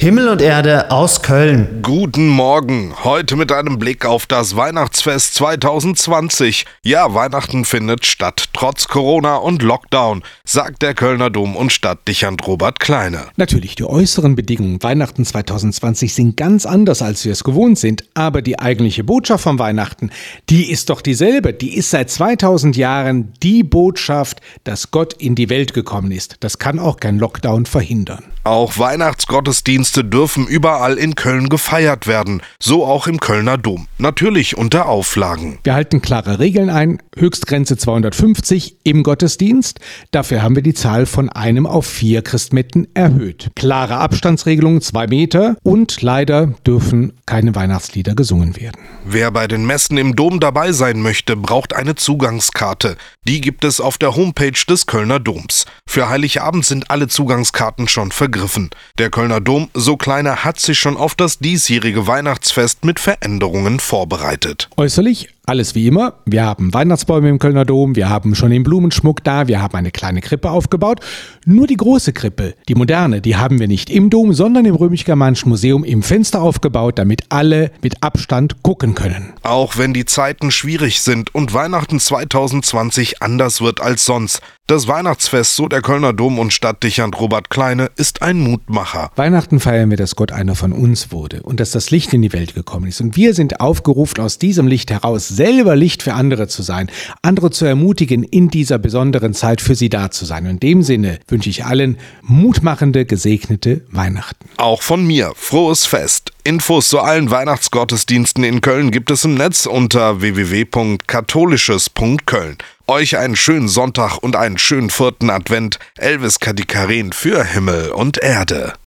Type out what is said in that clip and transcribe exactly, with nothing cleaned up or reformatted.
Himmel und Erde aus Köln. Guten Morgen, heute mit einem Blick auf das Weihnachtsfest zwanzig zwanzig. Ja, Weihnachten findet statt, trotz Corona und Lockdown, sagt der Kölner Dom- und Stadtdechant Robert Kleine. Natürlich, die äußeren Bedingungen Weihnachten zwanzig zwanzig sind ganz anders, als wir es gewohnt sind. Aber die eigentliche Botschaft von Weihnachten, die ist doch dieselbe. Die ist seit zweitausend Jahren die Botschaft, dass Gott in die Welt gekommen ist. Das kann auch kein Lockdown verhindern. Auch Weihnachtsgottesdienste dürfen überall in Köln gefeiert werden, so auch im Kölner Dom. Natürlich unter Auflagen. Wir halten klare Regeln ein, Höchstgrenze zweihundertfünfzig im Gottesdienst. Dafür haben wir die Zahl von einem auf vier Christmetten erhöht. Klare Abstandsregelungen, zwei Meter, und leider dürfen keine Weihnachtslieder gesungen werden. Wer bei den Messen im Dom dabei sein möchte, braucht eine Zugangskarte. Die gibt es auf der Homepage des Kölner Doms. Für Heiligabend sind alle Zugangskarten schon vergriffen. Der Kölner Dom, so kleiner, hat sich schon auf das diesjährige Weihnachtsfest mit Veränderungen vorbereitet. Äußerlich alles wie immer. Wir haben Weihnachtsbäume im Kölner Dom, wir haben schon den Blumenschmuck da, wir haben eine kleine Krippe aufgebaut. Nur die große Krippe, die moderne, die haben wir nicht im Dom, sondern im Römisch-Germanischen Museum im Fenster aufgebaut, damit alle mit Abstand gucken können. Auch wenn die Zeiten schwierig sind und Weihnachten zwanzig zwanzig anders wird als sonst. Das Weihnachtsfest, so der Kölner Dom- und Stadtdechant Robert Kleine, ist ein Mutmacher. Weihnachten feiern wir, dass Gott einer von uns wurde und dass das Licht in die Welt gekommen ist. Und wir sind aufgerufen, aus diesem Licht heraus selber Licht für andere zu sein, andere zu ermutigen, in dieser besonderen Zeit für sie da zu sein. Und in dem Sinne wünsche ich allen mutmachende, gesegnete Weihnachten. Auch von mir, frohes Fest. Infos zu allen Weihnachtsgottesdiensten in Köln gibt es im Netz unter w w w punkt katholisches punkt köln. Euch einen schönen Sonntag und einen schönen vierten Advent. Elvis Kadikaren für Himmel und Erde.